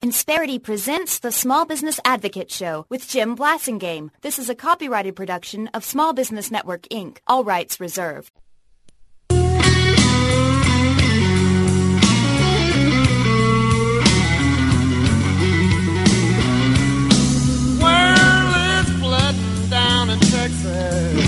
Insperity presents the Small Business Advocate Show with Jim Blasingame. This is a copyrighted production of Small Business Network, Inc. All rights reserved. Well, it's flooding down in Texas.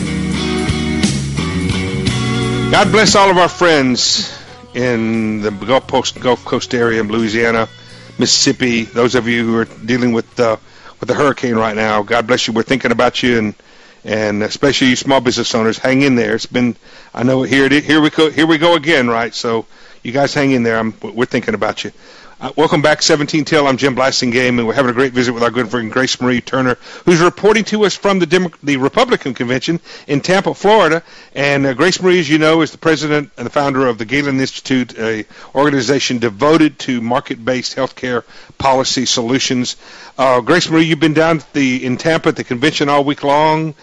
God bless all of our friends in the Gulf Coast area, in Louisiana, Mississippi. Those of you who are dealing with the hurricane right now, God bless you. We're thinking about you, and especially you small business owners, hang in there. It's been, I know, here we go again, right? So you guys hang in there. We're thinking about you. Welcome back, 17 Till. I'm Jim Blasingame, and we're having a great visit with our good friend Grace Marie Turner, who's reporting to us from the Republican Convention in Tampa, Florida. And Grace Marie, as you know, is the president and the founder of the Galen Institute, an organization devoted to market-based healthcare policy solutions. Grace Marie, you've been down in Tampa at the convention all week long.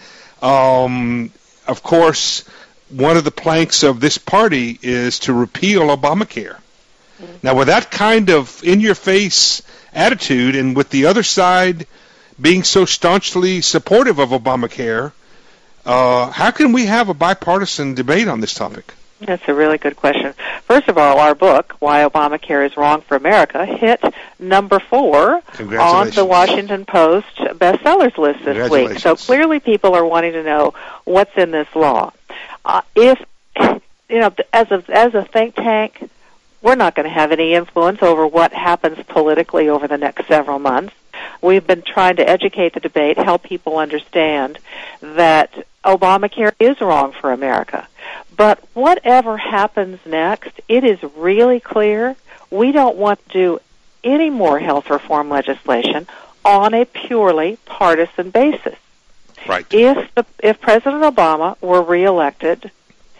Of course, one of the planks of this party is to repeal Obamacare. Now, with that kind of in-your-face attitude, and with the other side being so staunchly supportive of Obamacare, how can we have a bipartisan debate on this topic? That's a really good question. First of all, our book, Why Obamacare is Wrong for America, hit number 4 on the Washington Post bestsellers list this week. So clearly people are wanting to know what's in this law. If, you know, as a think tank, we're not going to have any influence over what happens politically over the next several months. We've been trying to educate the debate, help people understand that Obamacare is wrong for America. But whatever happens next, it is really clear we don't want to do any more health reform legislation on a purely partisan basis. Right. If President Obama were reelected,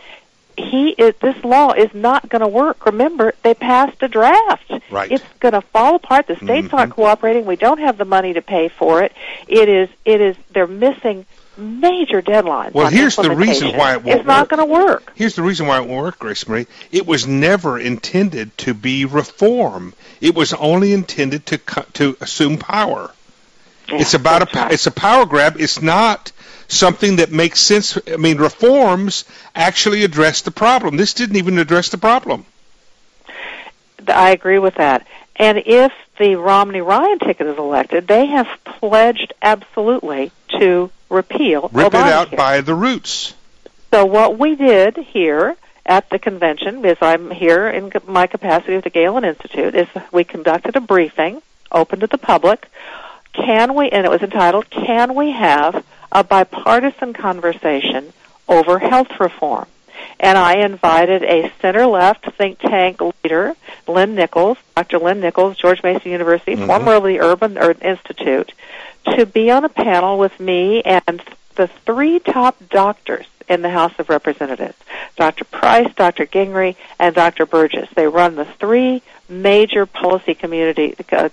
this law is not going to work. Remember, they passed a draft. Right. It's going to fall apart. The states aren't cooperating. We don't have the money to pay for it. They're missing major deadlines. Well, here's the reason why it won't work. It's not going to work. Here's the reason why it won't work, Grace Marie. It was never intended to be reform. It was only intended to assume power. Yeah, it's a power grab. It's not something that makes sense. I mean, reforms actually address the problem. This didn't even address the problem. I agree with that. And if the Romney-Ryan ticket is elected, they have pledged absolutely to repeal Rip Obamacare. It out by the roots. So what we did here at the convention, is I'm here in my capacity with the Galen Institute, is we conducted a briefing open to the public. And it was entitled, Can We Have a Bipartisan Conversation Over Health Reform? And I invited a center-left think tank leader, Lynn Nichols, Dr. Lynn Nichols, George Mason University, former of the Urban Institute, to be on a panel with me and the 3 top doctors in the House of Representatives, Dr. Price, Dr. Gingrey, and Dr. Burgess. They run the 3 major policy committees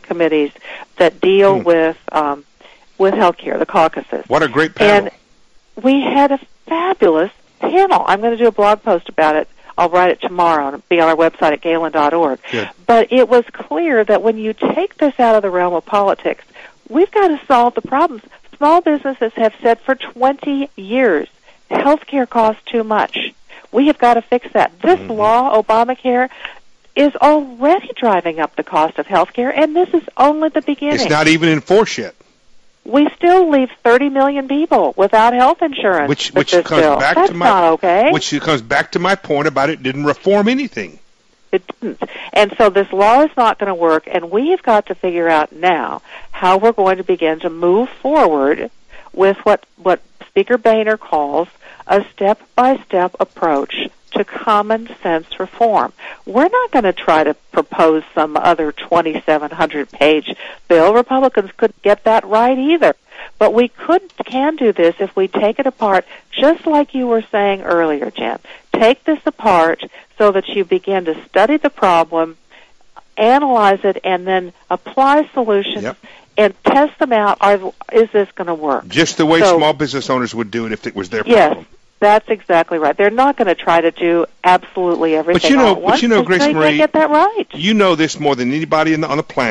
that deal with healthcare, the caucuses. What a great panel. And we had a fabulous panel. I'm going to do a blog post about it. I'll write it tomorrow and it'll be on our website at galen.org. Good. But it was clear that when you take this out of the realm of politics, we've got to solve the problems. Small businesses have said for 20 years, healthcare costs too much. We have got to fix that. This law, Obamacare, is already driving up the cost of healthcare, and this is only the beginning. It's not even in force yet. We still leave 30 million people without health insurance. Which comes back That's to my not okay. Which comes back to my point about it didn't reform anything. It didn't. And so this law is not going to work, and we have got to figure out now how we're going to begin to move forward with what Speaker Boehner calls a step-by-step approach to common sense reform. We're not going to try to propose some other 2,700-page bill. Republicans couldn't get that right either. But we can do this if we take it apart, just like you were saying earlier, Jim. Take this apart so that you begin to study the problem, analyze it, and then apply solutions and test them out. Is this going to work? Just the way small business owners would do it if it was their problem. Yes. That's exactly right. They're not going to try to do absolutely everything all at once. But you know, Grace Marie, get that right. You know this more than anybody on the planet.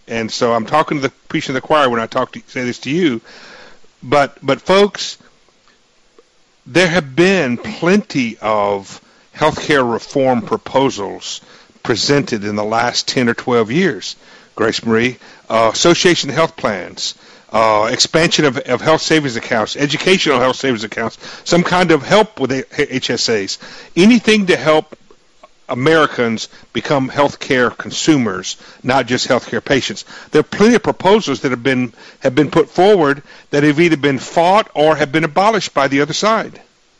And so I'm talking to the preaching to the choir when I say this to you. But folks, there have been plenty of healthcare reform proposals presented in the last 10 or 12 years, Grace Marie. Association health plans, expansion of health savings accounts, educational health savings accounts, some kind of help with HSAs, anything to help Americans become healthcare consumers, not just healthcare patients. There are plenty of proposals that have been put forward that have either been fought or have been abolished by the other side.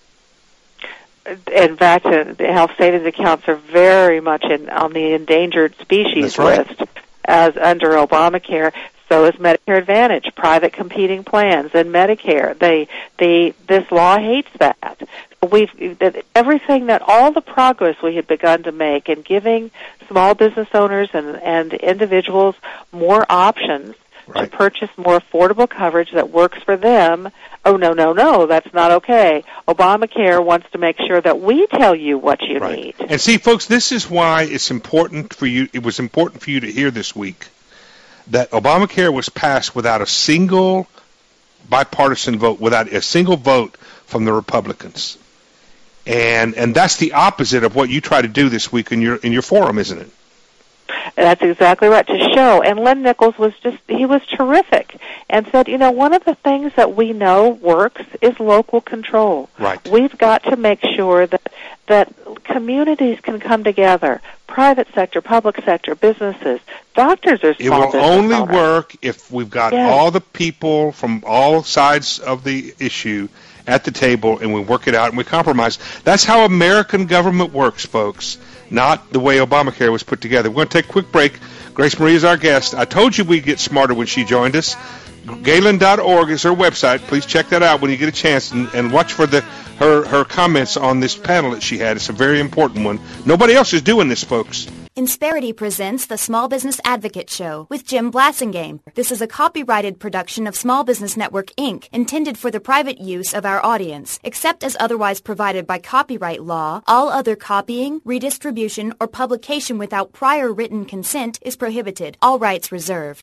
In fact, the health savings accounts are very much on the endangered species list as under Obamacare. So is Medicare Advantage, private competing plans, and Medicare. This law hates that. Everything that all the progress we had begun to make in giving small business owners and individuals more options to purchase more affordable coverage that works for them. Oh, no, that's not okay. Obamacare wants to make sure that we tell you what you need. And see, folks, this is why it's important for you. It was important for you to hear this week that Obamacare was passed without a single bipartisan vote, without a single vote from the Republicans. And that's the opposite of what you try to do this week in your forum, isn't it? That's exactly right, to show. And Len Nichols was terrific and said, one of the things that we know works is local control. Right. We've got to make sure that communities can come together, private sector, public sector, businesses, doctors are small business owners. It will only work if we've got all the people from all sides of the issue at the table and we work it out and we compromise. That's how American government works, folks, not the way Obamacare was put together. We're going to take a quick break. Grace Marie is our guest. I told you we'd get smarter when she joined us. Galen.org is her website. Please check that out when you get a chance and watch for her comments on this panel that she had. It's a very important one. Nobody else is doing this, folks. Insperity presents the Small Business Advocate Show with Jim Blasingame. This is a copyrighted production of Small Business Network, Inc., intended for the private use of our audience. Except as otherwise provided by copyright law, all other copying, redistribution, or publication without prior written consent is prohibited. All rights reserved.